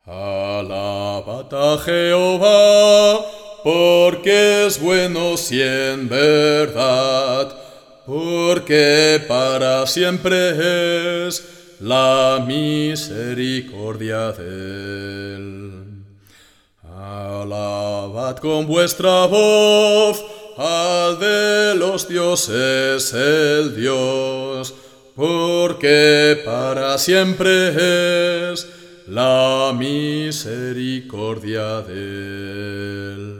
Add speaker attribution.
Speaker 1: Alabad a Jehová, porque es bueno si en verdad, porque para siempre es la misericordia de él. Alabad con vuestra voz al de los dioses el Dios, porque para siempre es la misericordia de él.